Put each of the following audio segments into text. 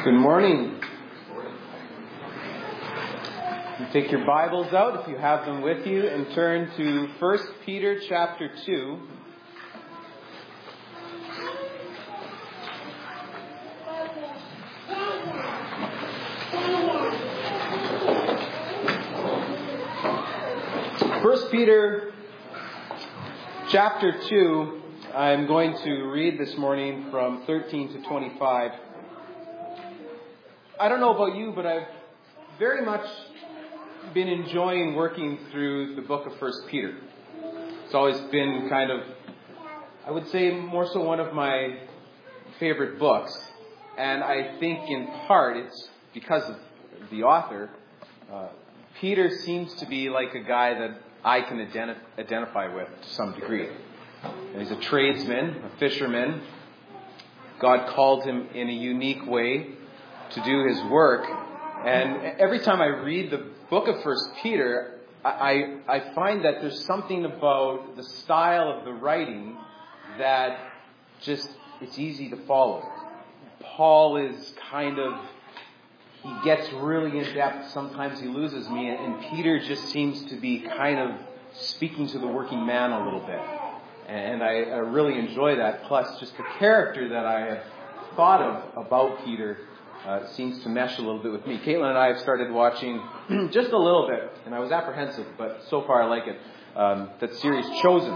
Good morning. You take your Bibles out, if you have them with you, and turn to 1 Peter chapter 2. First Peter chapter 2, I'm going to read this morning from 13 to 25. I don't know about you, but I've very much been enjoying working through the book of 1 Peter. It's always been kind of, I would say, more so one of my favorite books. And I think in part it's because of the author. Peter seems to be like a guy that I can identify with to some degree. He's a tradesman, a fisherman. God called him in a unique way to do his work. And every time I read the book of 1 Peter, I find that there's something about the style of the writing that just, it's easy to follow. Paul is he gets really in depth. Sometimes he loses me. And Peter just seems to be kind of speaking to the working man a little bit. And I really enjoy that. Plus, just the character that I have thought of about Peter seems to mesh a little bit with me. Caitlin and I have started watching just a little bit, and I was apprehensive, but so far I like it. That series, Chosen.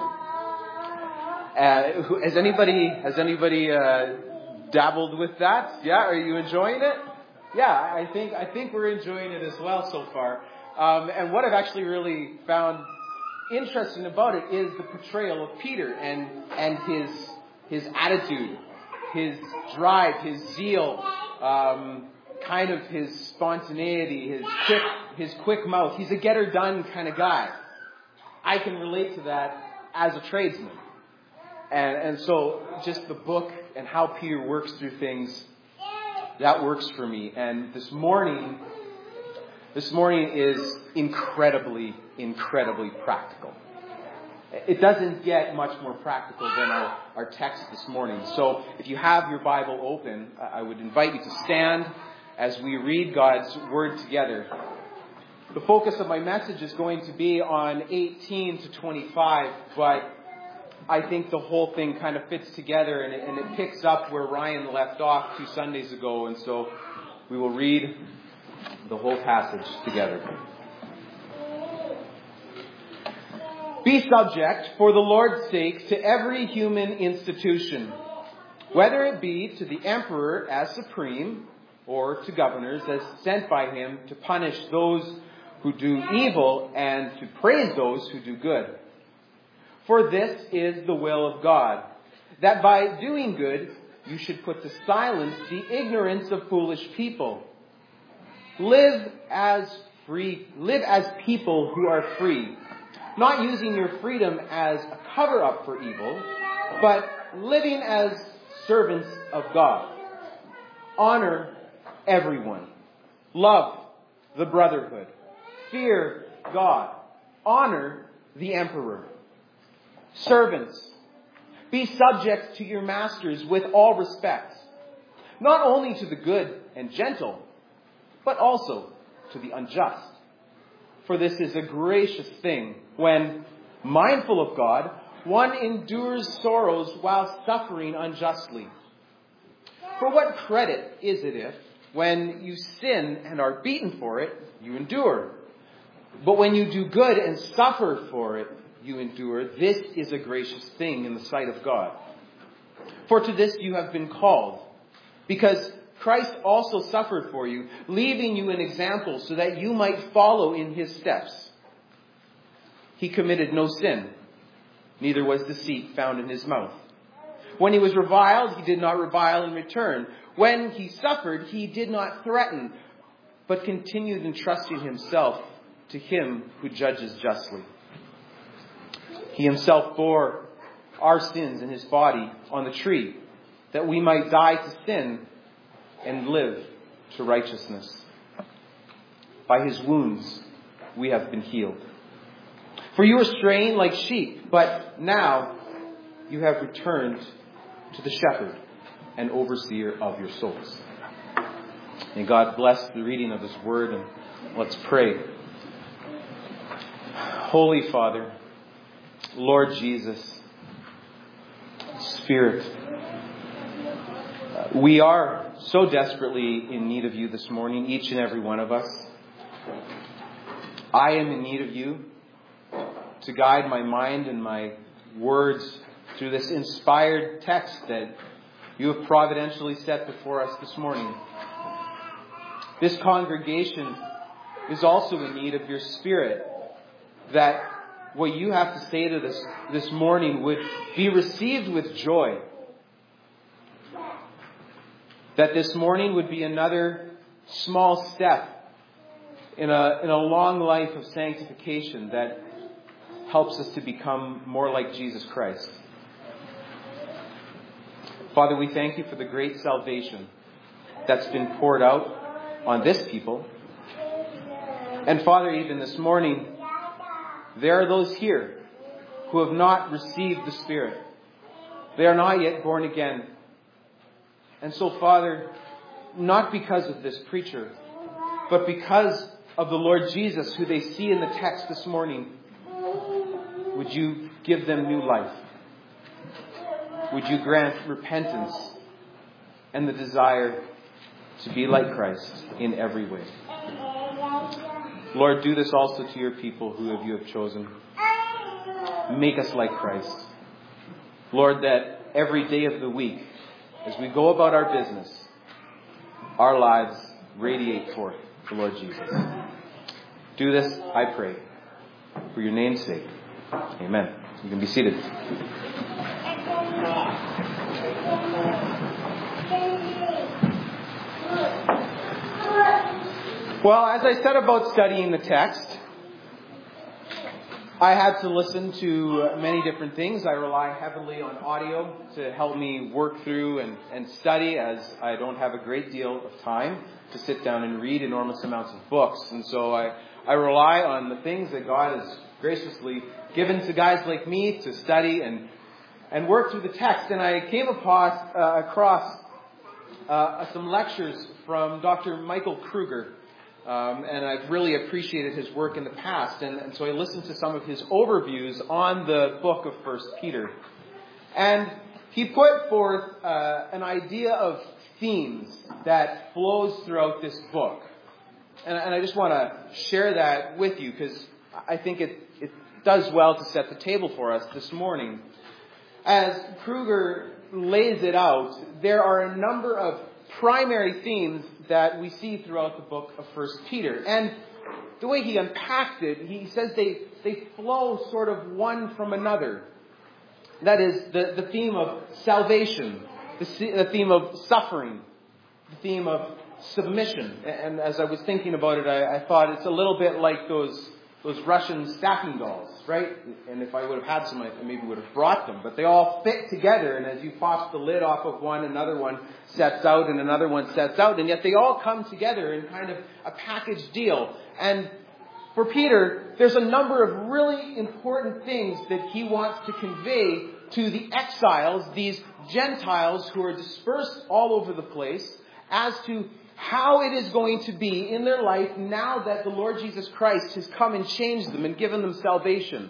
Has anybody dabbled with that? Yeah, are you enjoying it? Yeah, I think we're enjoying it as well so far. And what I've actually really found interesting about it is the portrayal of Peter and his attitude, his drive, his zeal. Kind of his spontaneity, his quick mouth. He's a get-her-done kind of guy. I can relate to that as a tradesman. And so just the book and how Peter works through things, that works for me. And this morning is incredibly practical. It doesn't get much more practical than our text this morning. So if you have your Bible open, I would invite you to stand as we read God's Word together. The focus of my message is going to be on 18 to 25, but I think the whole thing kind of fits together and it picks up where Ryan left off 2 Sundays ago. And so we will read the whole passage together. Be subject, for the Lord's sake, to every human institution, whether it be to the emperor as supreme, or to governors as sent by him to punish those who do evil and to praise those who do good. For this is the will of God, that by doing good you should put to silence the ignorance of foolish people. Live as people who are free, not using your freedom as a cover-up for evil, but living as servants of God. Honor everyone. Love the brotherhood. Fear God. Honor the emperor. Servants, be subject to your masters with all respect, not only to the good and gentle, but also to the unjust. For this is a gracious thing when, mindful of God, one endures sorrows while suffering unjustly. For what credit is it if, when you sin and are beaten for it, you endure? But when you do good and suffer for it, you endure. This is a gracious thing in the sight of God. For to this you have been called, because Christ also suffered for you, leaving you an example so that you might follow in his steps. He committed no sin, neither was deceit found in his mouth. When he was reviled, he did not revile in return. When he suffered, he did not threaten, but continued entrusting himself to him who judges justly. He himself bore our sins in his body on the tree, that we might die to sin and live to righteousness. By his wounds we have been healed. For you were straying like sheep, but now you have returned to the shepherd and overseer of your souls. May God bless the reading of His Word, and let's pray. Holy Father, Lord Jesus, Spirit, we are so desperately in need of You this morning, each and every one of us. I am in need of You to guide my mind and my words through this inspired text that You have providentially set before us this morning. This congregation is also in need of Your Spirit, that what You have to say to this morning would be received with joy. That this morning would be another small step in a long life of sanctification that helps us to become more like Jesus Christ. Father, we thank You for the great salvation that's been poured out on this people. And Father, even this morning, there are those here who have not received the Spirit. They are not yet born again. And so, Father, not because of this preacher, but because of the Lord Jesus, who they see in the text this morning, would You give them new life? Would You grant repentance and the desire to be like Christ in every way? Lord, do this also to Your people who You have chosen. Make us like Christ. Lord, that every day of the week, as we go about our business, our lives radiate forth the Lord Jesus. Do this, I pray, for Your name's sake. Amen. You can be seated. Well, as I said about studying the text, I had to listen to many different things. I rely heavily on audio to help me work through and study, as I don't have a great deal of time to sit down and read enormous amounts of books. And so I rely on the things that God has graciously given to guys like me to study and work through the text. And I came across some lectures from Dr. Michael Kruger. And I've really appreciated his work in the past. And so I listened to some of his overviews on the book of 1 Peter. And he put forth an idea of themes that flows throughout this book. And I just want to share that with you, because I think it does well to set the table for us this morning. As Kruger lays it out, there are a number of primary themes that we see throughout the book of 1 Peter. And the way he unpacked it, he says they flow sort of one from another. That is the theme of salvation, the theme of suffering, the theme of submission. And as I was thinking about it, I thought it's a little bit like those Russian stacking dolls, right? And if I would have had some, I maybe would have brought them. But they all fit together, and as you pop the lid off of one, another one sets out, and another one sets out. And yet they all come together in kind of a package deal. And for Peter, there's a number of really important things that he wants to convey to the exiles, these Gentiles who are dispersed all over the place, as to how it is going to be in their life now that the Lord Jesus Christ has come and changed them and given them salvation.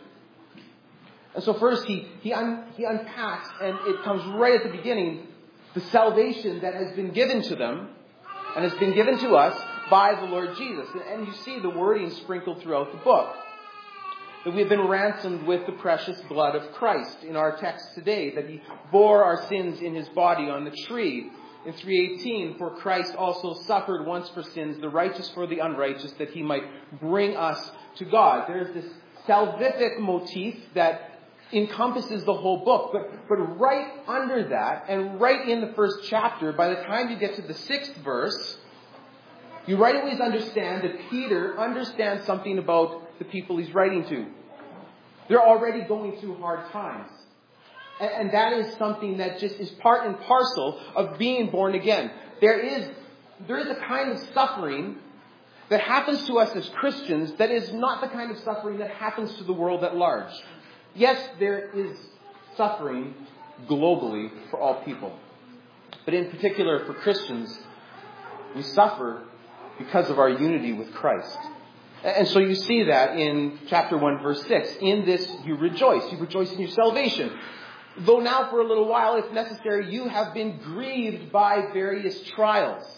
And so first he unpacks, and it comes right at the beginning, the salvation that has been given to them and has been given to us by the Lord Jesus. And you see the wording sprinkled throughout the book. That we have been ransomed with the precious blood of Christ in our text today. That He bore our sins in His body on the tree. In 3:18, for Christ also suffered once for sins, the righteous for the unrighteous, that He might bring us to God. There's this salvific motif that encompasses the whole book. But right under that, and right in the first chapter, by the time you get to the 6th verse, you right away understand that Peter understands something about the people he's writing to. They're already going through hard times. And that is something that just is part and parcel of being born again. There is a kind of suffering that happens to us as Christians that is not the kind of suffering that happens to the world at large. Yes, there is suffering globally for all people. But in particular for Christians, We suffer because of our unity with Christ. And so you see that in chapter 1, verse 6. In this you rejoice. You rejoice in your salvation. Though now for a little while, if necessary, you have been grieved by various trials.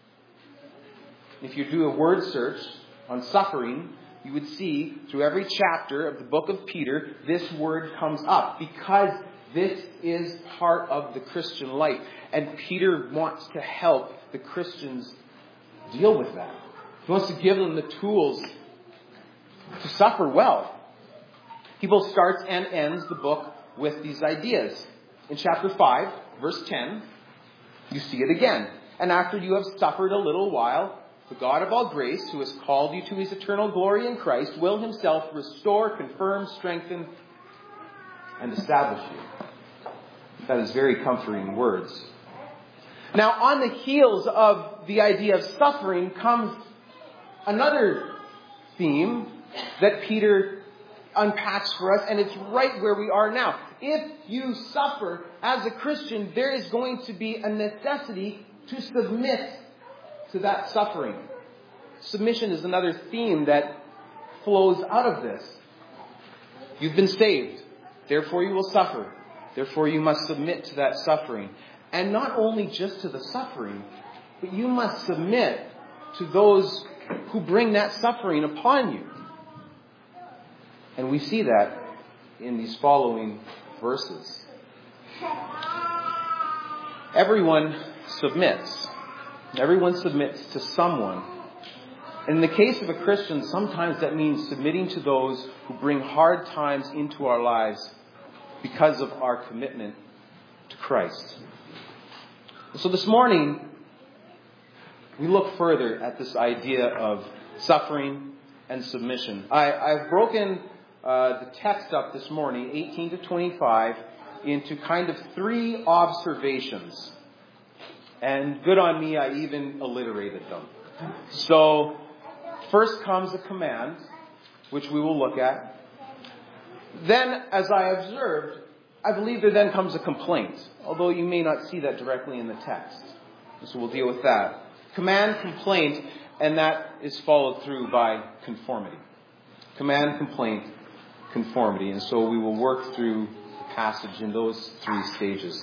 If you do a word search on suffering, you would see through every chapter of the book of Peter, this word comes up because this is part of the Christian life. And Peter wants to help the Christians deal with that. He wants to give them the tools to suffer well. He both starts and ends the book with these ideas. In chapter 5, verse 10, you see it again. And after you have suffered a little while, the God of all grace, who has called you to his eternal glory in Christ, will himself restore, confirm, strengthen, and establish you. That is very comforting words. Now, on the heels of the idea of suffering comes another theme that Peter unpacks for us, and it's right where we are now. If you suffer as a Christian, there is going to be a necessity to submit to that suffering. Submission is another theme that flows out of this. You've been saved, therefore you will suffer. Therefore you must submit to that suffering. And not only just to the suffering, but you must submit to those who bring that suffering upon you. And we see that in these following verses. Everyone submits. Everyone submits to someone. And in the case of a Christian, sometimes that means submitting to those who bring hard times into our lives because of our commitment to Christ. So this morning, we look further at this idea of suffering and submission. I've broken the text up this morning, 18 to 25, into kind of 3 observations. And good on me, I even alliterated them. So, first comes a command, which we will look at. Then, as I observed, I believe there then comes a complaint, although you may not see that directly in the text. So we'll deal with that. Command, complaint, and that is followed through by conformity. Command, complaint, conformity. And so we will work through the passage in those 3 stages.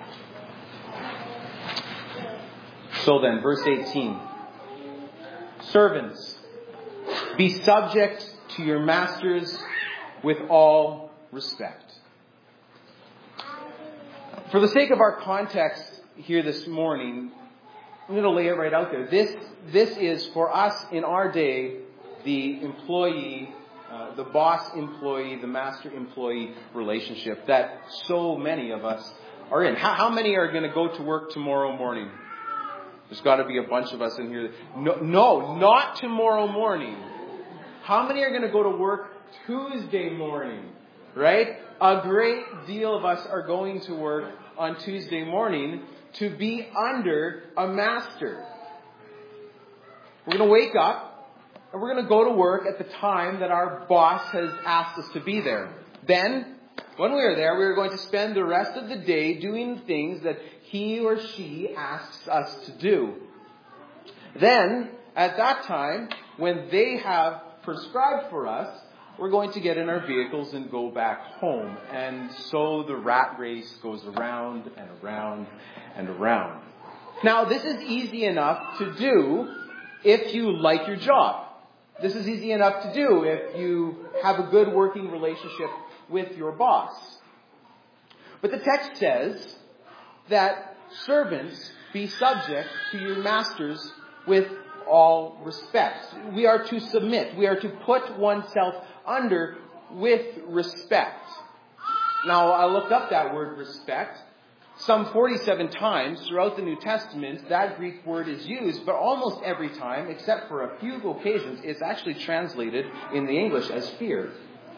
So then, verse 18. Servants, be subject to your masters with all respect. For the sake of our context here this morning, I'm going to lay it right out there. This is, for us in our day, the employee, the boss-employee, the master-employee relationship that so many of us are in. How many are going to go to work tomorrow morning? There's got to be a bunch of us in here. No, not tomorrow morning. How many are going to go to work Tuesday morning? Right? A great deal of us are going to work on Tuesday morning to be under a master. We're going to wake up and we're going to go to work at the time that our boss has asked us to be there. Then, when we are there, we are going to spend the rest of the day doing things that he or she asks us to do. Then, at that time, when they have prescribed for us, we're going to get in our vehicles and go back home. And so the rat race goes around and around and around. Now, this is easy enough to do if you like your job. This is easy enough to do if you have a good working relationship with your boss. But the text says that servants be subject to your masters with all respect. We are to submit. We are to put oneself under with respect. Now, I looked up that word respect. Some 47 times throughout the New Testament, that Greek word is used, but almost every time, except for a few occasions, it's actually translated in the English as fear.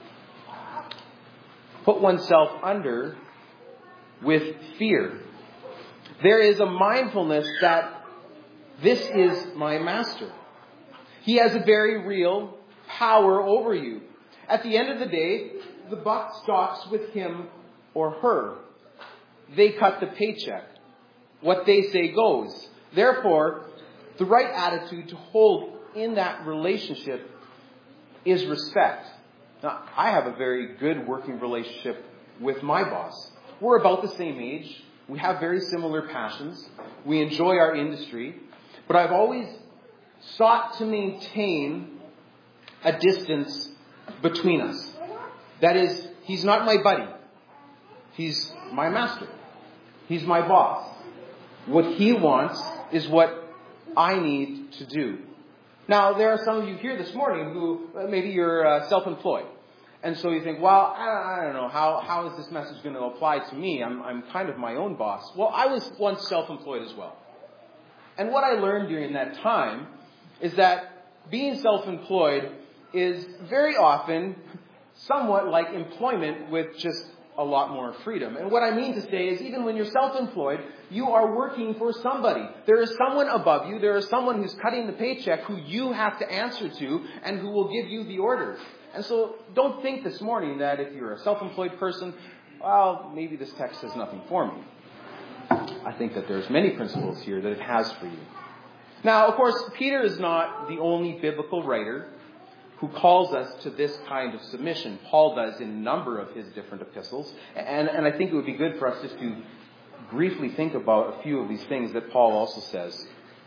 Put oneself under with fear. There is a mindfulness that this is my master. He has a very real power over you. At the end of the day, the buck stops with him or her. They cut the paycheck. What they say goes. Therefore, the right attitude to hold in that relationship is respect. Now, I have a very good working relationship with my boss. We're about the same age. We have very similar passions. We enjoy our industry. But I've always sought to maintain a distance between us. That is, he's not my buddy. He's my master. He's my boss. What he wants is what I need to do. Now, there are some of you here this morning who maybe you're self-employed. And so you think, well, I don't know, how is this message going to apply to me? I'm kind of my own boss. Well, I was once self-employed as well. And what I learned during that time is that being self-employed is very often somewhat like employment with just a lot more freedom. And what I mean to say is even when you're self-employed, you are working for somebody. There is someone above you. There is someone who's cutting the paycheck who you have to answer to and who will give you the orders. And so don't think this morning that if you're a self-employed person, well, maybe this text has nothing for me. I think that there's many principles here that it has for you. Now, of course, Peter is not the only biblical writer who calls us to this kind of submission. Paul does in a number of his different epistles. And I think it would be good for us just to briefly think about a few of these things that Paul also says.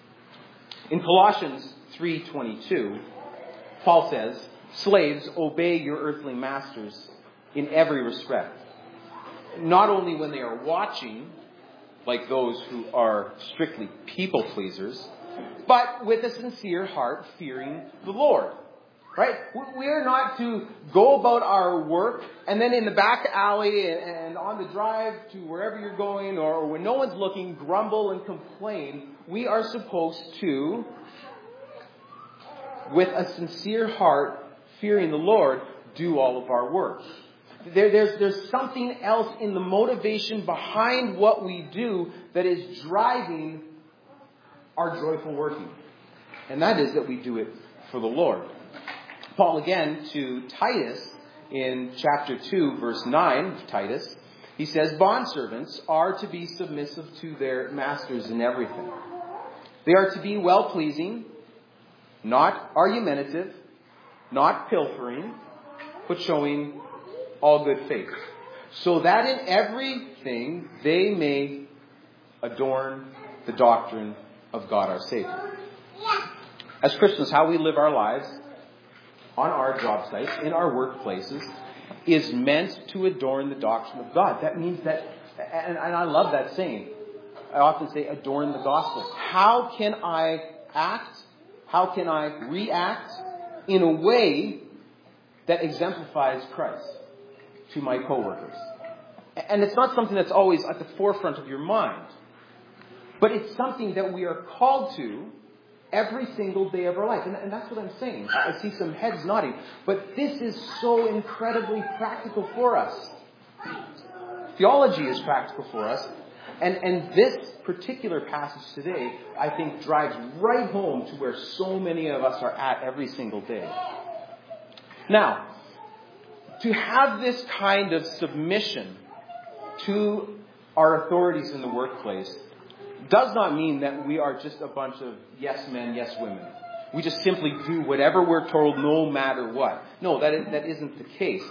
In Colossians 3:22, Paul says, "Slaves, obey your earthly masters in every respect, not only when they are watching, like those who are strictly people pleasers, but with a sincere heart, fearing the Lord." Right? We are not to go about our work and then in the back alley and on the drive to wherever you're going or when no one's looking, grumble and complain. We are supposed to, with a sincere heart, fearing the Lord, do all of our work. There's something else in the motivation behind what we do that is driving our joyful working. And that is that we do it for the Lord. Paul again to Titus in chapter 2, verse 9 of Titus, he says, "Bondservants are to be submissive to their masters in everything. They are to be well-pleasing, not argumentative, not pilfering, but showing all good faith, so that in everything they may adorn the doctrine of God our Savior." As Christians, how we live our lives on our job sites, in our workplaces, is meant to adorn the doctrine of God. That means that, and I love that saying, I often say adorn the gospel. How can I act? How can I react in a way that exemplifies Christ to my coworkers? And it's not something that's always at the forefront of your mind, but it's something that we are called to every single day of our life. And that's what I'm saying. I see some heads nodding. But this is so incredibly practical for us. Theology is practical for us. And this particular passage today, I think, drives right home to where so many of us are at every single day. Now, to have this kind of submission to our authorities in the workplace does not mean that we are just a bunch of yes men, yes women. We just simply do whatever we're told no matter what. No, that isn't the case.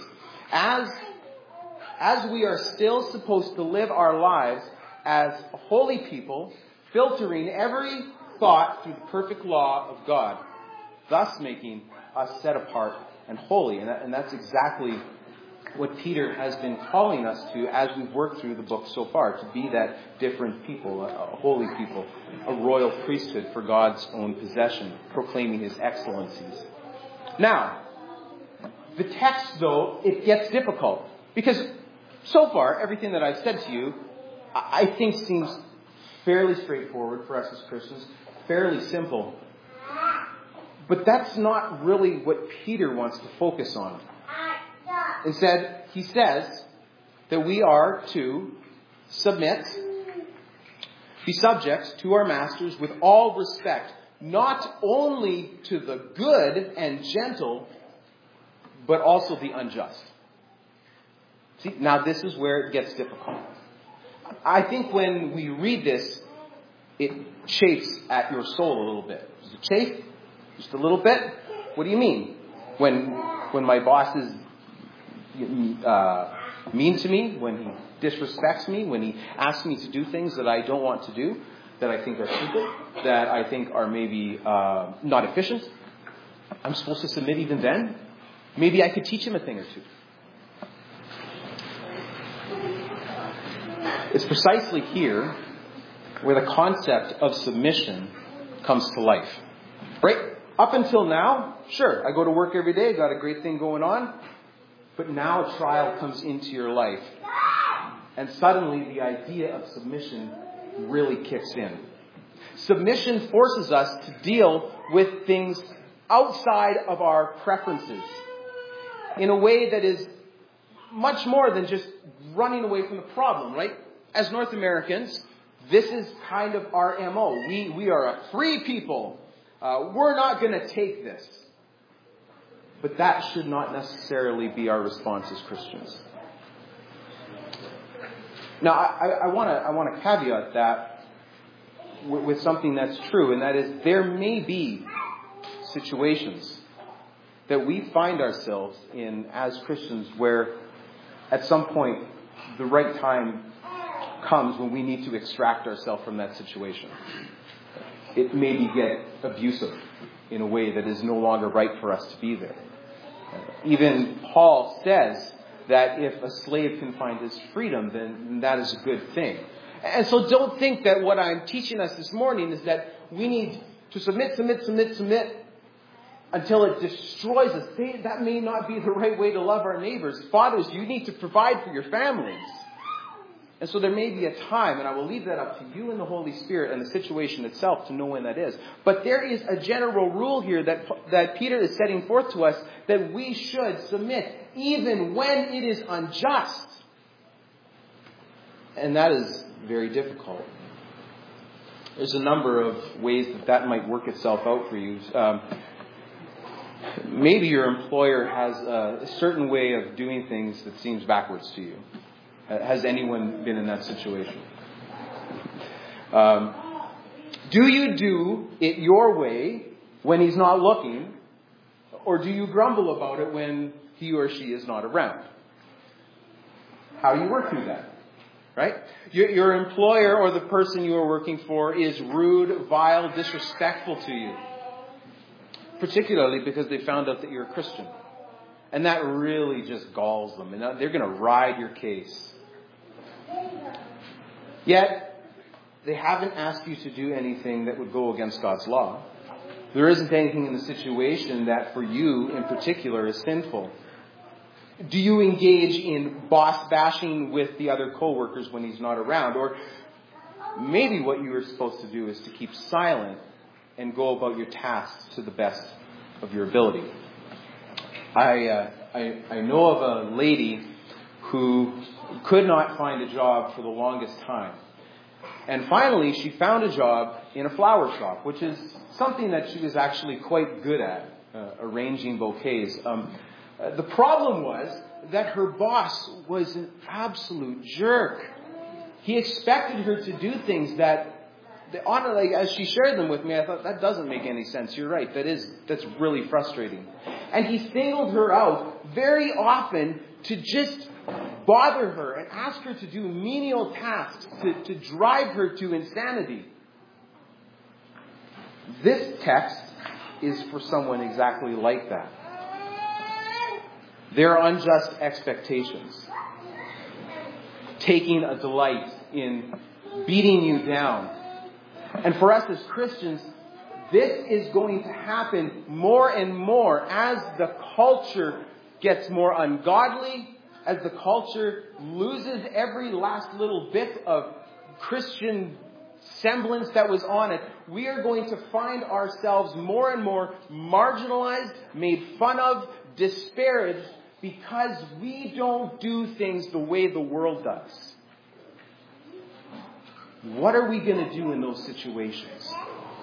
As we are still supposed to live our lives as holy people, filtering every thought through the perfect law of God, thus making us set apart and holy. And that's exactly what Peter has been calling us to as we've worked through the book so far, to be that different people, a holy people, a royal priesthood for God's own possession, proclaiming his excellencies. Now, the text, though, it gets difficult, because so far, everything that I've said to you, I think seems fairly straightforward for us as Christians, fairly simple. But that's not really what Peter wants to focus on. Instead, he says that we are to submit, be subject to our masters with all respect, not only to the good and gentle, but also the unjust. See, now this is where it gets difficult. I think when we read this, it chafes at your soul a little bit. Does it chafe? Just a little bit? What do you mean? When my boss is mean to me, when he disrespects me, when he asks me to do things that I don't want to do, that I think are stupid, that I think are maybe not efficient, I'm supposed to submit even then? Maybe I could teach him a thing or two. It's precisely here where the concept of submission comes to life. Right? Up until now, sure, I go to work every day, got a great thing going on, but now a trial comes into your life. And suddenly the idea of submission really kicks in. Submission forces us to deal with things outside of our preferences in a way that is much more than just running away from the problem, right? As North Americans, this is kind of our MO. We are a free people. We're not going to take this. But that should not necessarily be our response as Christians. Now, I want to caveat that with something that's true, and that is there may be situations that we find ourselves in as Christians where at some point the right time comes when we need to extract ourselves from that situation. It maybe get abusive in a way that is no longer right for us to be there. Even Paul says that if a slave can find his freedom, then that is a good thing. And so don't think that what I'm teaching us this morning is that we need to submit until it destroys us. That may not be the right way to love our neighbors. Fathers, you need to provide for your families. And so there may be a time, and I will leave that up to you and the Holy Spirit and the situation itself to know when that is. But there is a general rule here that Peter is setting forth to us that we should submit even when it is unjust. And that is very difficult. There's a number of ways that might work itself out for you. Maybe your employer has a certain way of doing things that seems backwards to you. Has anyone been in that situation? Do you do it your way when he's not looking? Or do you grumble about it when he or she is not around? How do you work through that? Right? Your employer or the person you are working for is rude, vile, disrespectful to you. Particularly because they found out that you're a Christian. And that really just galls them. And they're going to ride your case. Yet, they haven't asked you to do anything that would go against God's law. There isn't anything in the situation that for you in particular is sinful. Do you engage in boss bashing with the other co-workers when he's not around? Or maybe what you are supposed to do is to keep silent and go about your tasks to the best of your ability. I know of a lady who could not find a job for the longest time. And finally, she found a job in a flower shop, which is something that she was actually quite good at, arranging bouquets. The problem was that her boss was an absolute jerk. He expected her to do things that, honestly, as she shared them with me, I thought, that doesn't make any sense. You're right. That's really frustrating. And he singled her out very often to just bother her and ask her to do menial tasks to drive her to insanity. This text is for someone exactly like that. There are unjust expectations, taking a delight in beating you down. And for us as Christians, this is going to happen more and more as the culture gets more ungodly, as the culture loses every last little bit of Christian semblance that was on it. We are going to find ourselves more and more marginalized, made fun of, disparaged, because we don't do things the way the world does. What are we going to do in those situations?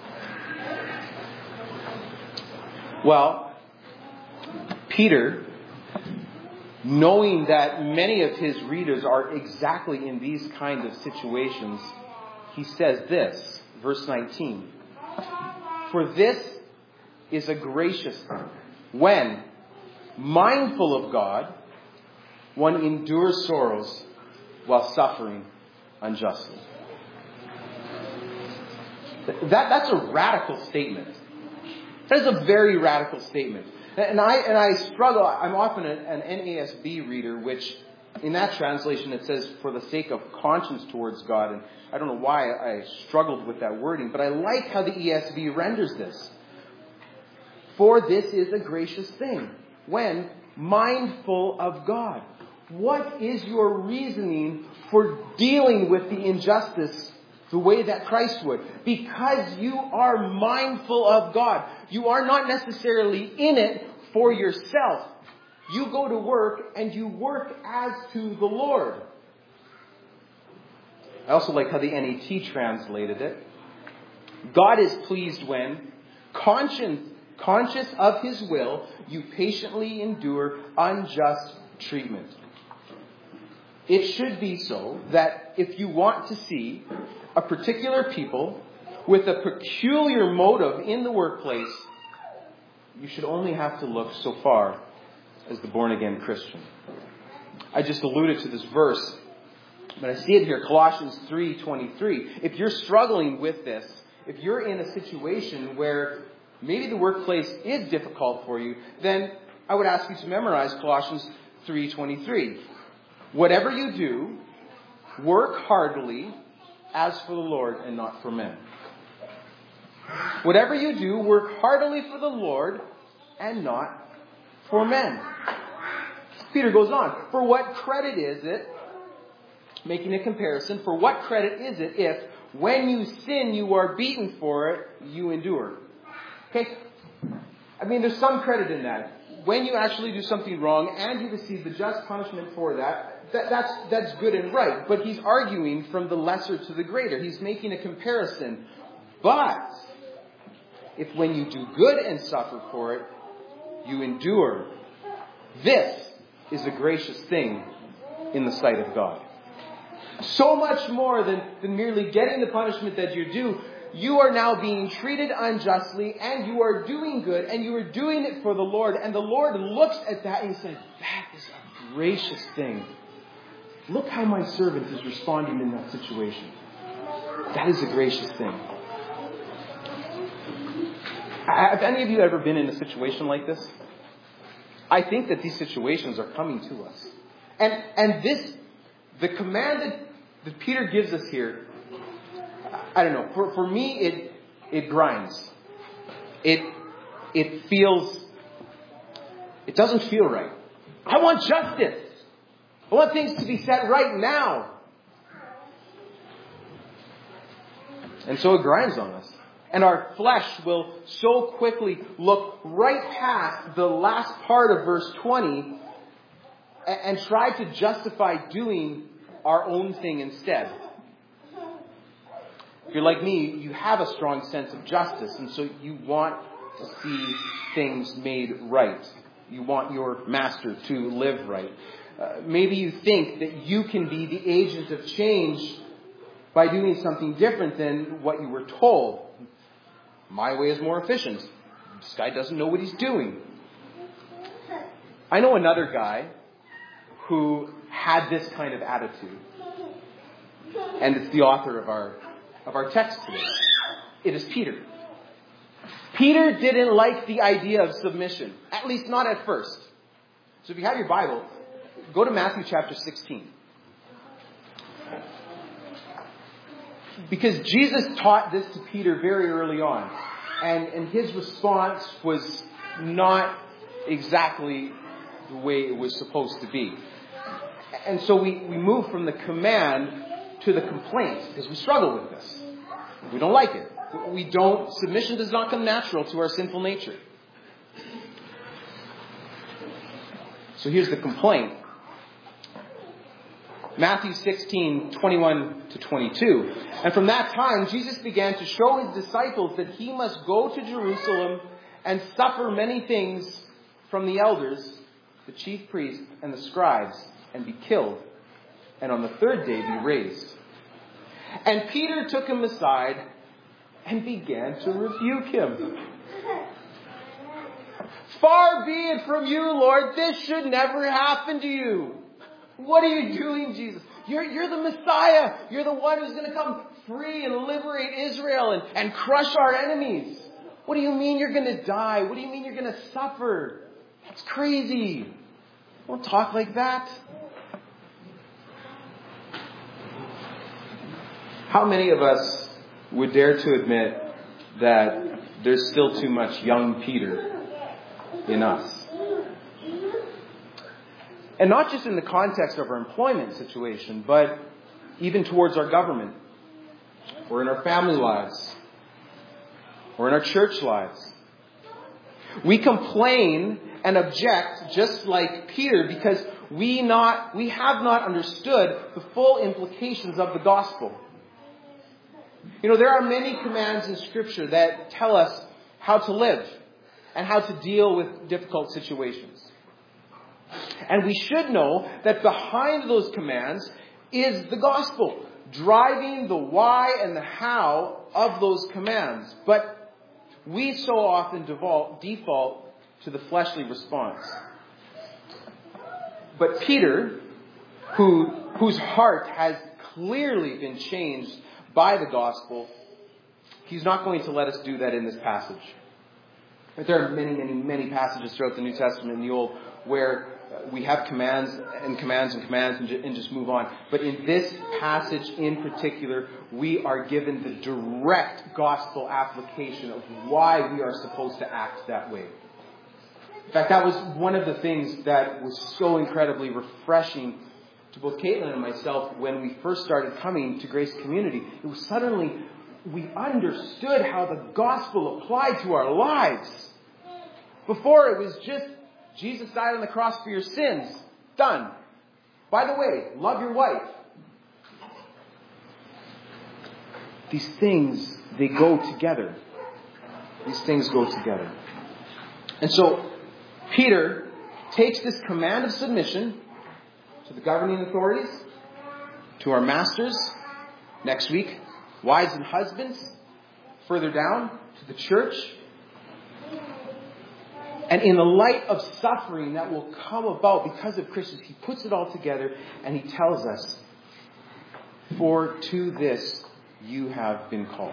Well, Peter, knowing that many of his readers are exactly in these kinds of situations, he says this. verse 19. For this is a gracious thing, when, mindful of God, one endures sorrows while suffering unjustly. That's a radical statement. That is a very radical statement. And I struggle. I'm often an NASB reader, which in that translation it says, for the sake of conscience towards God. And I don't know why I struggled with that wording, but I like how the ESV renders this. For this is a gracious thing, when mindful of God. What is your reasoning for dealing with the injustice the way that Christ would? Because you are mindful of God. You are not necessarily in it for yourself. You go to work and you work as to the Lord. I also like how the NET translated it. God is pleased when, conscious of His will, you patiently endure unjust treatment. It should be so that if you want to see a particular people with a peculiar motive in the workplace, you should only have to look so far as the born-again Christian. I just alluded to this verse, but I see it here, Colossians 3:23. If you're struggling with this, if you're in a situation where maybe the workplace is difficult for you, then I would ask you to memorize Colossians 3:23. Whatever you do, work heartily as for the Lord and not for men. Whatever you do, work heartily for the Lord and not for men. Peter goes on. For what credit is it, making a comparison, for what credit is it if when you sin you are beaten for it, you endure? Okay? I mean, there's some credit in that. When you actually do something wrong and you receive the just punishment for that's good and right. But he's arguing from the lesser to the greater. He's making a comparison. But if when you do good and suffer for it, you endure, this is a gracious thing in the sight of God. So much more than merely getting the punishment that you're due. You are now being treated unjustly, and you are doing good, and you are doing it for the Lord. And the Lord looks at that and says, that is a gracious thing. Look how my servant is responding in that situation. That is a gracious thing. Have any of you ever been in a situation like this? I think that these situations are coming to us. And this, the command that Peter gives us here, I don't know, for me it grinds. It feels, it doesn't feel right. I want justice. I want things to be set right now. And so it grinds on us. And our flesh will so quickly look right past the last part of verse 20 and try to justify doing our own thing instead. If you're like me, you have a strong sense of justice, and so you want to see things made right. You want your master to live right. Maybe you think that you can be the agent of change by doing something different than what you were told. My way is more efficient. This guy doesn't know what he's doing. I know another guy who had this kind of attitude. And it's the author of our text today. It is Peter. Peter didn't like the idea of submission. At least not at first. So if you have your Bible, go to Matthew chapter 16. Because Jesus taught this to Peter very early on. And his response was not exactly the way it was supposed to be. And so we move from the command to the complaint, because we struggle with this. We don't like it. Submission does not come natural to our sinful nature. So here's the complaint. Matthew 16:21-22. And from that time, Jesus began to show his disciples that he must go to Jerusalem and suffer many things from the elders, the chief priests, and the scribes, and be killed, and on the third day be raised. And Peter took him aside and began to rebuke him. Far be it from you, Lord. This should never happen to you. What are you doing, Jesus? You're the Messiah. You're the one who's going to come free and liberate Israel and crush our enemies. What do you mean you're going to die? What do you mean you're going to suffer? That's crazy. Don't talk like that. How many of us would dare to admit that there's still too much young Peter in us? And not just in the context of our employment situation, but even towards our government, or in our family lives, or in our church lives. We complain and object just like Peter because we have not understood the full implications of the gospel. You know, there are many commands in Scripture that tell us how to live and how to deal with difficult situations. And we should know that behind those commands is the gospel, driving the why and the how of those commands. But we so often default to the fleshly response. But Peter, whose heart has clearly been changed by the gospel, he's not going to let us do that in this passage. There are many, many, many passages throughout the New Testament and the Old where we have commands and just move on. But in this passage in particular, we are given the direct gospel application of why we are supposed to act that way. In fact, that was one of the things that was so incredibly refreshing to both Caitlin and myself when we first started coming to Grace Community. It was suddenly we understood how the gospel applied to our lives. Before it was just Jesus died on the cross for your sins. Done. By the way, love your wife. These things, they go together. These things go together. And so, Peter takes this command of submission to the governing authorities, to our masters, next week, wives and husbands, further down, to the church. And in the light of suffering that will come about because of Christians, he puts it all together and he tells us, for to this you have been called.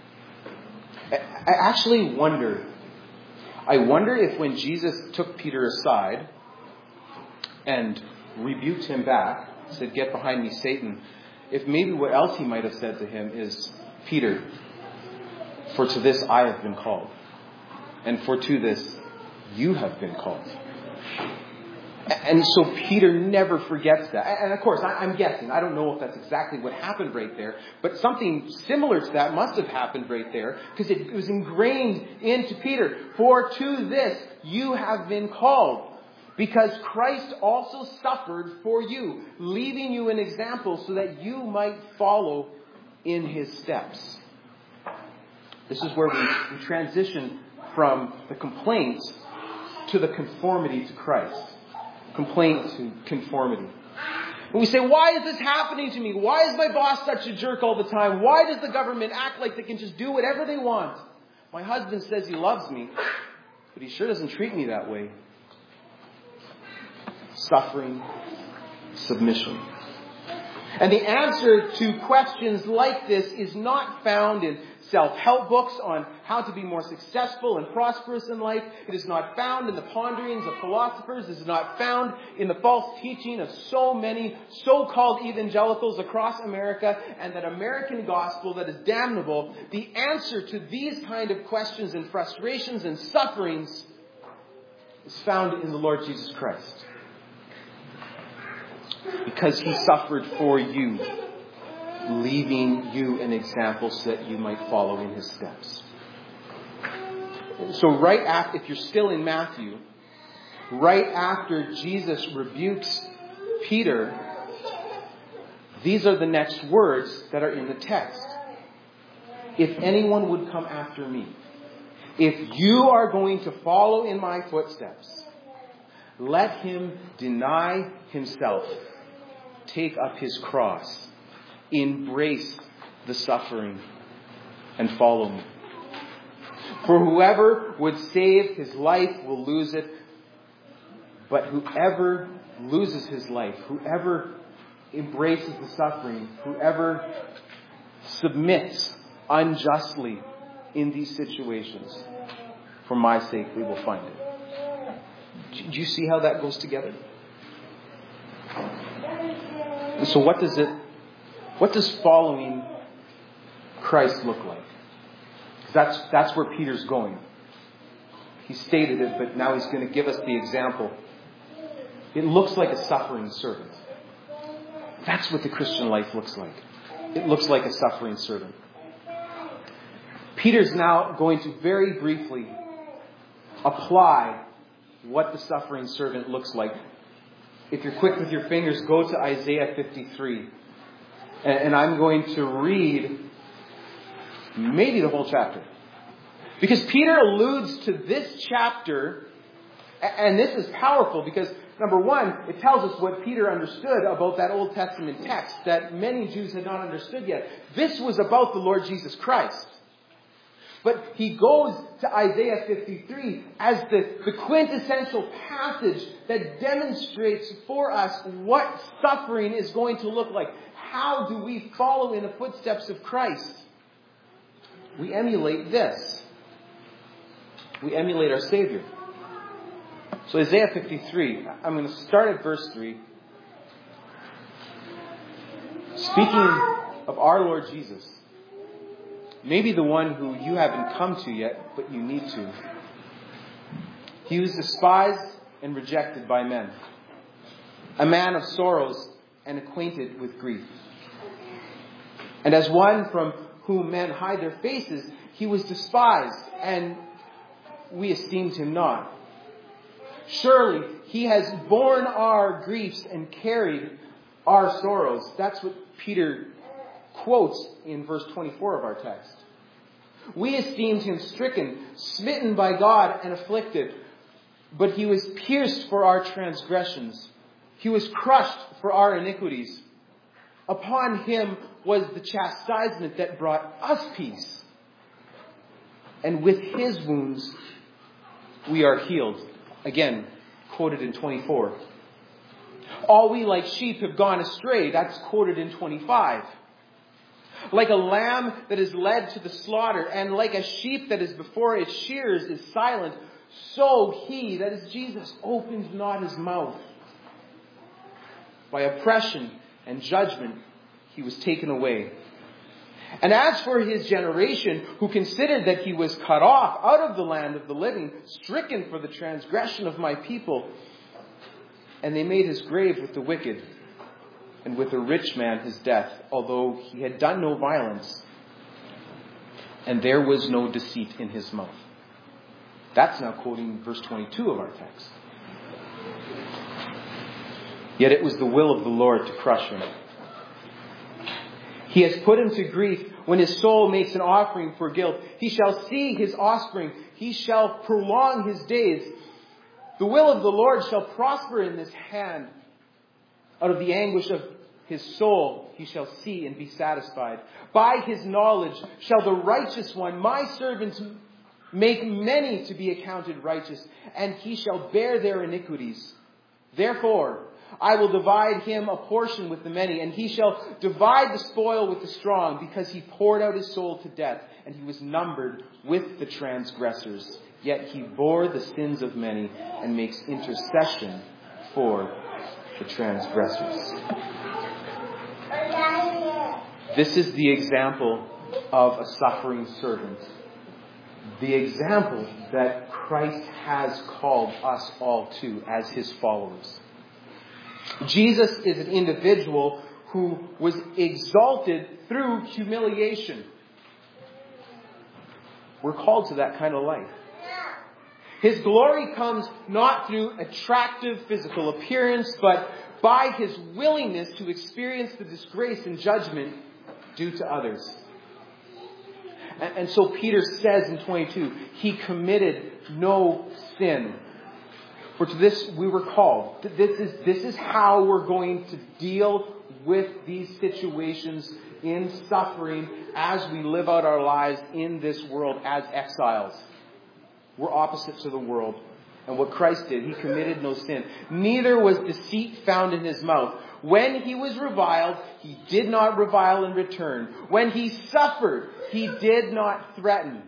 I actually wonder if when Jesus took Peter aside and rebuked him back, said, "Get behind me, Satan," if maybe what else he might have said to him is, "Peter, for to this I have been called. And for to this you have been called." And so Peter never forgets that. And of course, I'm guessing. I don't know if that's exactly what happened right there. But something similar to that must have happened right there. Because it was ingrained into Peter. For to this you have been called. Because Christ also suffered for you, leaving you an example so that you might follow in his steps. This is where we transition from the complaint to the conformity to Christ. Complaint to conformity. When we say, why is this happening to me? Why is my boss such a jerk all the time? Why does the government act like they can just do whatever they want? My husband says he loves me, but he sure doesn't treat me that way. Suffering, submission. And the answer to questions like this is not found in self-help books on how to be more successful and prosperous in life. It is not found in the ponderings of philosophers. It is not found in the false teaching of so many so-called evangelicals across America and that American gospel that is damnable. The answer to these kind of questions and frustrations and sufferings is found in the Lord Jesus Christ. Because he suffered for you, leaving you an example so that you might follow in his steps. So right after, if you're still in Matthew, right after Jesus rebukes Peter, these are the next words that are in the text. If anyone would come after me, if you are going to follow in my footsteps, let him deny himself, take up his cross, embrace the suffering, and follow me. For whoever would save his life will lose it, but whoever loses his life, whoever embraces the suffering, whoever submits unjustly in these situations, for my sake, they will find it. Do you see how that goes together? So what does following Christ look like? That's where Peter's going. He stated it, but now he's going to give us the example. It looks like a suffering servant. That's what the Christian life looks like. It looks like a suffering servant. Peter's now going to very briefly apply what the suffering servant looks like. If you're quick with your fingers, go to Isaiah 53. And I'm going to read maybe the whole chapter. Because Peter alludes to this chapter, and this is powerful because, number one, it tells us what Peter understood about that Old Testament text that many Jews had not understood yet. This was about the Lord Jesus Christ. But he goes to Isaiah 53 as the quintessential passage that demonstrates for us what suffering is going to look like. How do we follow in the footsteps of Christ? We emulate this. We emulate our Savior. So Isaiah 53, I'm going to start at verse 3. Speaking of our Lord Jesus, maybe the one who you haven't come to yet, but you need to. He was despised and rejected by men, a man of sorrows and acquainted with grief. And as one from whom men hide their faces, he was despised, and we esteemed him not. Surely he has borne our griefs and carried our sorrows. That's what Peter quotes in verse 24 of our text. We esteemed him stricken, smitten by God, and afflicted. But he was pierced for our transgressions. He was crushed for our iniquities. Upon him was the chastisement that brought us peace. And with his wounds we are healed. Again, quoted in 24. All we like sheep have gone astray. That's quoted in 25. Like a lamb that is led to the slaughter, and like a sheep that is before its shearers is silent, so he, that is Jesus, opened not his mouth. By oppression and judgment he was taken away. And as for his generation, who considered that he was cut off out of the land of the living, stricken for the transgression of my people, and they made his grave with the wicked, and with a rich man his death, although he had done no violence, and there was no deceit in his mouth. That's now quoting verse 22 of our text. Yet it was the will of the Lord to crush him. He has put him to grief when his soul makes an offering for guilt. He shall see his offspring. He shall prolong his days. The will of the Lord shall prosper in this hand. Out of the anguish of his soul he shall see and be satisfied. By his knowledge shall the righteous one, my servant, make many to be accounted righteous, and he shall bear their iniquities. Therefore, I will divide him a portion with the many, and he shall divide the spoil with the strong, because he poured out his soul to death, and he was numbered with the transgressors. Yet he bore the sins of many and makes intercession for the transgressors. This is the example of a suffering servant. The example that Christ has called us all to as his followers. Jesus is an individual who was exalted through humiliation. We're called to that kind of life. His glory comes not through attractive physical appearance, but by his willingness to experience the disgrace and judgment due to others. And so Peter says in 22, he committed no sin. For to this we were called. This is how we're going to deal with these situations in suffering as we live out our lives in this world as exiles. We're opposite to the world. And what Christ did, He committed no sin. Neither was deceit found in His mouth. When He was reviled, He did not revile in return. When He suffered, He did not threaten.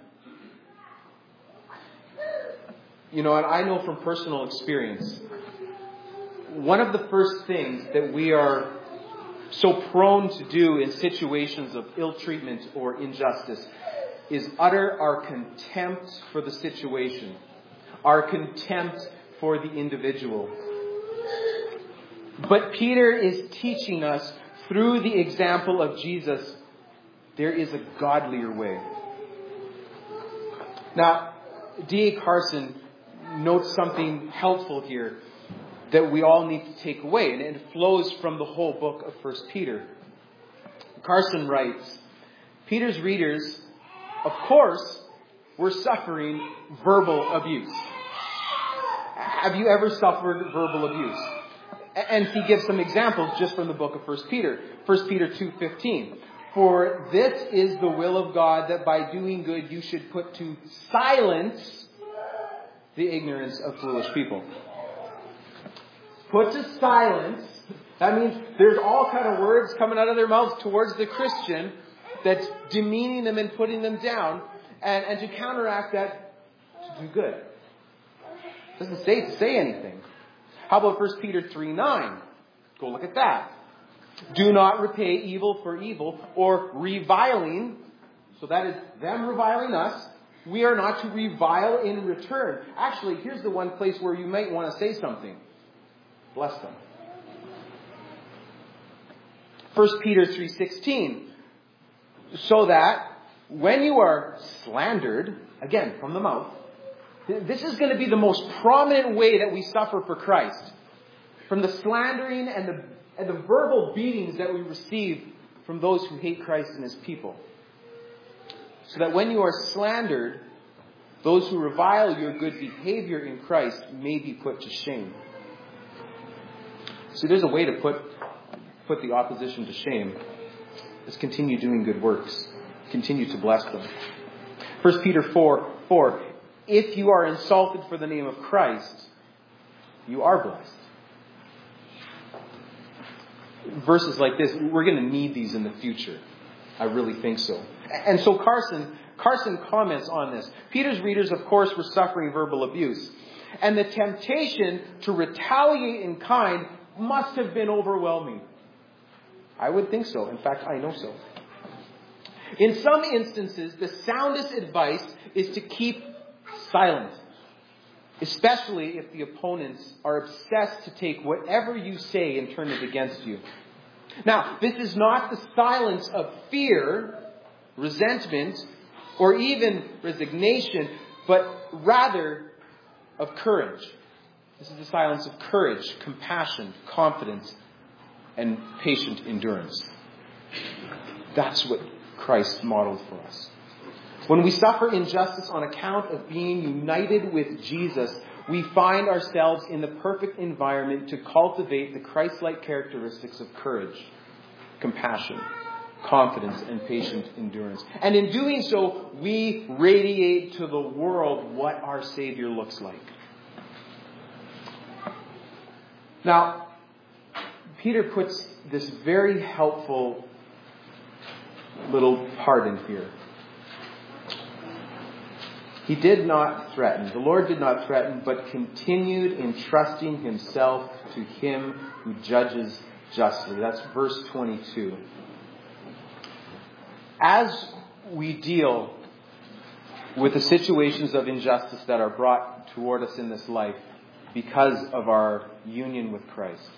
And I know from personal experience, one of the first things that we are so prone to do in situations of ill treatment or injustice is utter our contempt for the situation, our contempt for the individual. But Peter is teaching us through the example of Jesus, there is a godlier way. Now, D.A. Carson notes something helpful here that we all need to take away, and it flows from the whole book of 1 Peter. Carson writes, Peter's readers, of course, were suffering verbal abuse. Have you ever suffered verbal abuse? And he gives some examples just from the book of 1 Peter. 1 Peter 2:15. For this is the will of God, that by doing good you should put to silence the ignorance of foolish people. Put to silence. That means there's all kind of words coming out of their mouths towards the Christian that's demeaning them and putting them down. And to counteract that, to do good. It doesn't say to say anything. How about 1 Peter 3:9? Go look at that. Do not repay evil for evil or reviling. So that is them reviling us. We are not to revile in return. Actually, here's the one place where you might want to say something. Bless them. 1 Peter 3:16. So that when you are slandered, again, from the mouth, this is going to be the most prominent way that we suffer for Christ. From the slandering and the verbal beatings that we receive from those who hate Christ and His people. So that when you are slandered, those who revile your good behavior in Christ may be put to shame. So there's a way to put the opposition to shame. Let's continue doing good works. Continue to bless them. 1 Peter 4:4. If you are insulted for the name of Christ, you are blessed. Verses like this, we're going to need these in the future. I really think so. And so Carson comments on this. Peter's readers, of course, were suffering verbal abuse. And the temptation to retaliate in kind must have been overwhelming. I would think so. In fact, I know so. In some instances, the soundest advice is to keep silent. Especially if the opponents are obsessed to take whatever you say and turn it against you. Now, this is not the silence of fear, resentment, or even resignation, but rather of courage. This is the silence of courage, compassion, confidence, and patient endurance. That's what Christ modeled for us. When we suffer injustice on account of being united with Jesus, we find ourselves in the perfect environment to cultivate the Christ-like characteristics of courage, compassion, confidence, and patient endurance. And in doing so, we radiate to the world what our Savior looks like. Now, Peter puts this very helpful little part in here. He did not threaten. The Lord did not threaten, but continued entrusting Himself to Him who judges justly. That's verse 22. As we deal with the situations of injustice that are brought toward us in this life because of our union with Christ,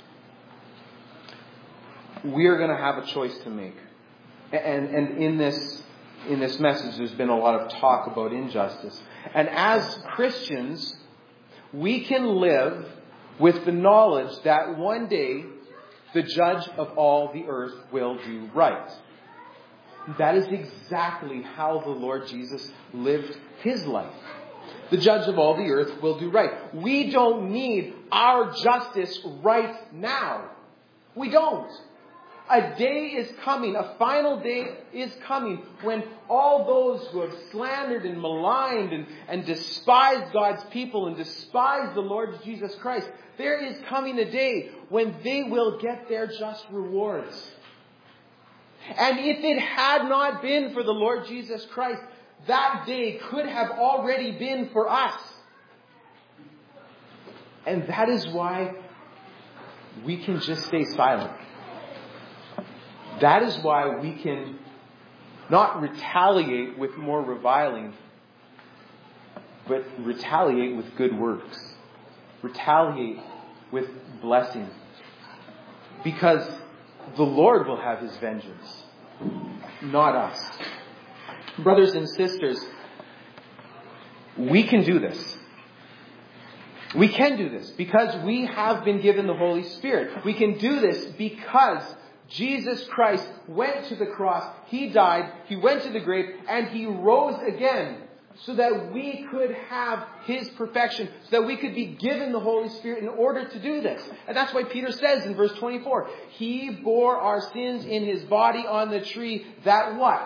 we are going to have a choice to make. And in this message, there's been a lot of talk about injustice. And as Christians, we can live with the knowledge that one day the judge of all the earth will do right. That is exactly how the Lord Jesus lived His life. The judge of all the earth will do right. We don't need our justice right now. We don't. A day is coming, a final day is coming, when all those who have slandered and maligned and despised God's people and despised the Lord Jesus Christ, there is coming a day when they will get their just rewards. And if it had not been for the Lord Jesus Christ, that day could have already been for us. And that is why we can just stay silent. That is why we can not retaliate with more reviling, but retaliate with good works. Retaliate with blessing. Because the Lord will have His vengeance, not us. Brothers and sisters, we can do this. We can do this because we have been given the Holy Spirit. We can do this because Jesus Christ went to the cross, He died, He went to the grave, and He rose again so that we could have His perfection, so that we could be given the Holy Spirit in order to do this. And that's why Peter says in verse 24, He bore our sins in His body on the tree, that what?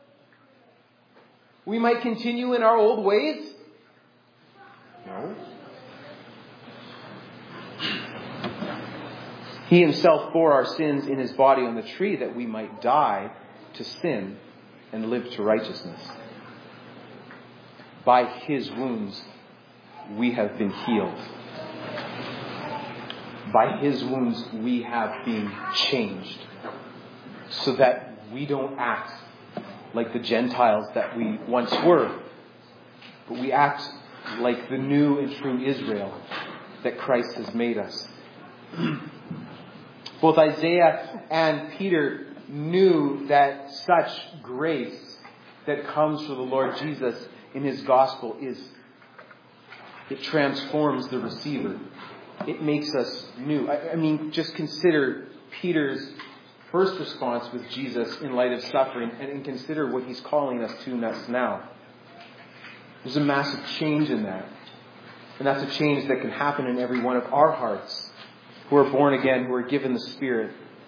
We might continue in our old ways? No. He Himself bore our sins in His body on the tree that we might die to sin and live to righteousness. By His wounds we have been healed. By His wounds we have been changed. So that we don't act like the Gentiles that we once were, but we act like the new and true Israel that Christ has made us. Both Isaiah and Peter knew that such grace that comes from the Lord Jesus in His gospel it transforms the receiver. It makes us new. I mean, just consider Peter's first response with Jesus in light of suffering, and consider what he's calling us to now. There's a massive change in that. And that's a change that can happen in every one of our hearts who are born again, who are given the Spirit.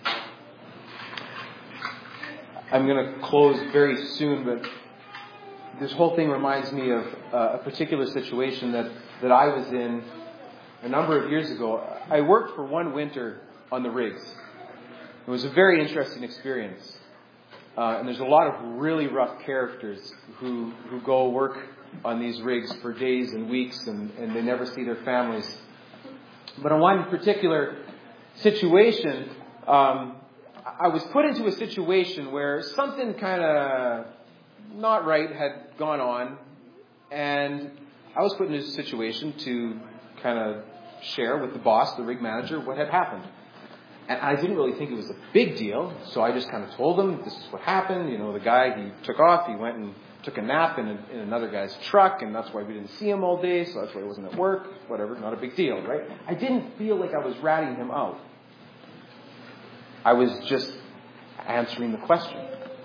I'm going to close very soon, but this whole thing reminds me of a particular situation that I was in a number of years ago. I worked for one winter on the rigs. It was a very interesting experience. And there's a lot of really rough characters who go work on these rigs for days and weeks, and they never see their families. But in one particular situation, I was put into a situation where something kind of not right had gone on, and I was put into a situation to kind of share with the boss, the rig manager, what had happened. And I didn't really think it was a big deal, so I just kind of told him, this is what happened. You know, the guy, he took off, he went and took a nap in another guy's truck, and that's why we didn't see him all day, so that's why he wasn't at work. Whatever, not a big deal, right? I didn't feel like I was ratting him out. I was just answering the question.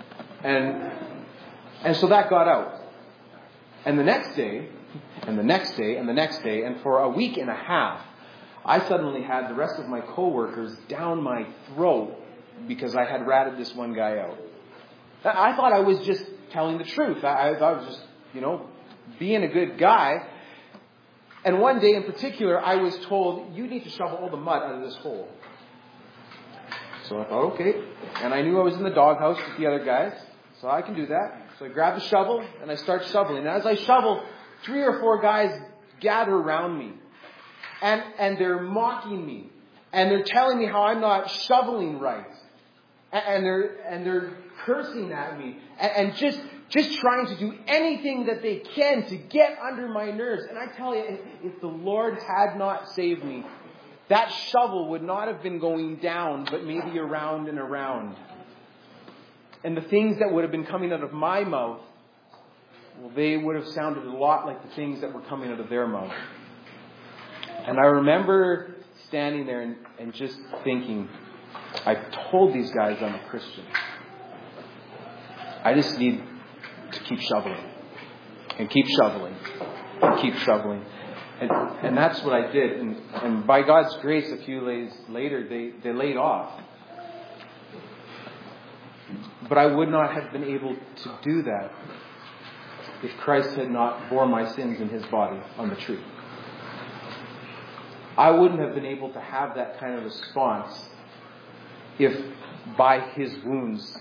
And so that got out. And the next day, and the next day, and the next day, and for a week and a half, I suddenly had the rest of my coworkers down my throat because I had ratted this one guy out. I thought I was just telling the truth. I thought I was just, being a good guy. And one day in particular, I was told, you need to shovel all the mud out of this hole. So I thought, okay. And I knew I was in the doghouse with the other guys, so I can do that. So I grabbed a shovel and I start shoveling. And as I shovel, 3 or 4 guys gather around me. And they're mocking me. And they're telling me how I'm not shoveling right. And they're cursing at me. And just trying to do anything that they can to get under my nerves. And I tell you, if the Lord had not saved me, that shovel would not have been going down, but maybe around and around. And the things that would have been coming out of my mouth, well, they would have sounded a lot like the things that were coming out of their mouth. And I remember standing there and just thinking, I told these guys I'm a Christian. I just need to keep shoveling. And keep shoveling. And keep shoveling. And that's what I did. And by God's grace, a few days later, they laid off. But I would not have been able to do that if Christ had not bore my sins in his body on the tree. I wouldn't have been able to have that kind of response if by his wounds,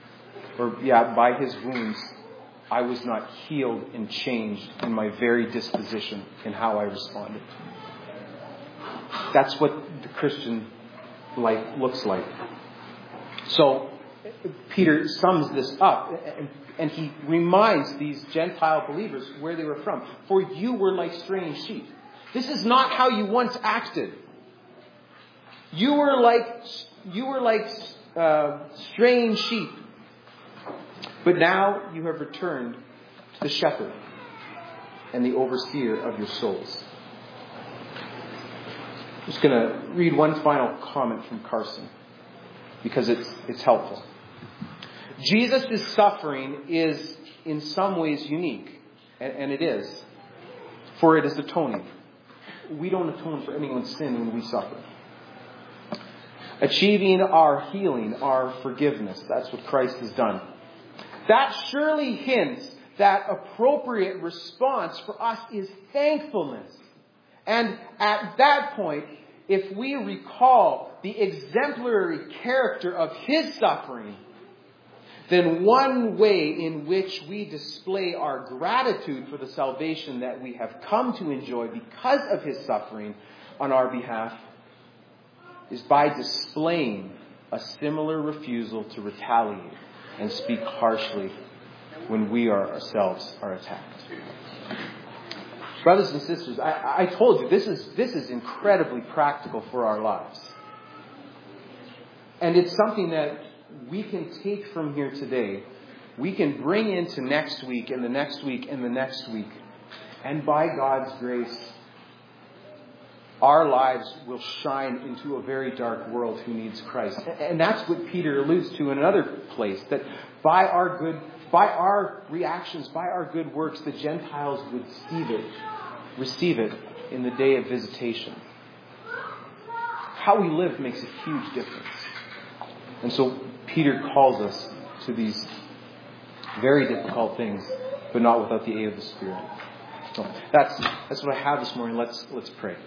I was not healed and changed in my very disposition in how I responded. That's what the Christian life looks like. So Peter sums this up, and he reminds these Gentile believers where they were from. For you were like strange sheep. This is not how you once acted. You were like strange sheep. But now you have returned to the shepherd and the overseer of your souls. I'm just going to read one final comment from Carson, because it's helpful. Jesus' suffering is in some ways unique, and it is, for it is atoning. We don't atone for anyone's sin when we suffer. Achieving our healing, our forgiveness, that's what Christ has done. That surely hints that appropriate response for us is thankfulness. And at that point, if we recall the exemplary character of his suffering, then one way in which we display our gratitude for the salvation that we have come to enjoy because of his suffering on our behalf is by displaying a similar refusal to retaliate and speak harshly when we ourselves are attacked. Brothers and sisters, I told you this is incredibly practical for our lives. And it's something that we can take from here today. We can bring into next week and the next week and the next week. And by God's grace, our lives will shine into a very dark world who needs Christ. And that's what Peter alludes to in another place, that by our reactions, by our good works, the Gentiles would receive it in the day of visitation. How we live makes a huge difference. And so Peter calls us to these very difficult things, but not without the aid of the Spirit. So that's what I have this morning. Let's pray.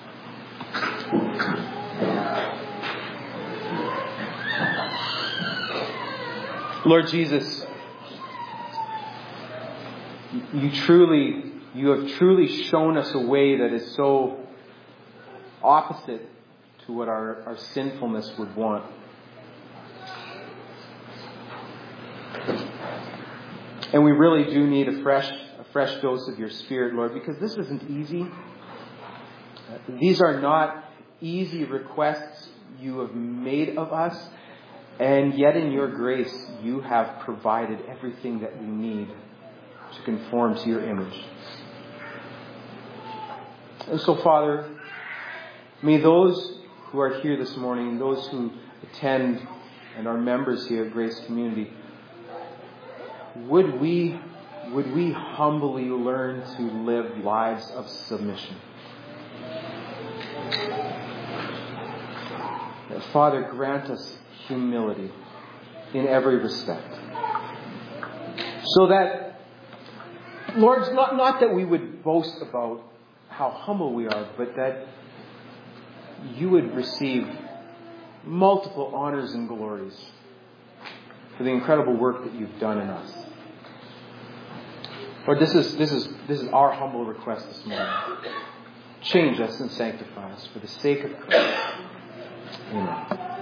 Lord Jesus, you have truly shown us a way that is so opposite to what our sinfulness would want. And we really do need a fresh dose of your Spirit, Lord, because this isn't easy. These are not easy requests you have made of us, and yet in your grace you have provided everything that we need to conform to your image. And so, Father, may those who are here this morning, those who attend and are members here of Grace Community, would we humbly learn to live lives of submission. Father, grant us humility in every respect. So that, Lord, not that we would boast about how humble we are, but that you would receive multiple honors and glories for the incredible work that you've done in us. Lord, this is our humble request this morning. Change us and sanctify us for the sake of Christ. Amen.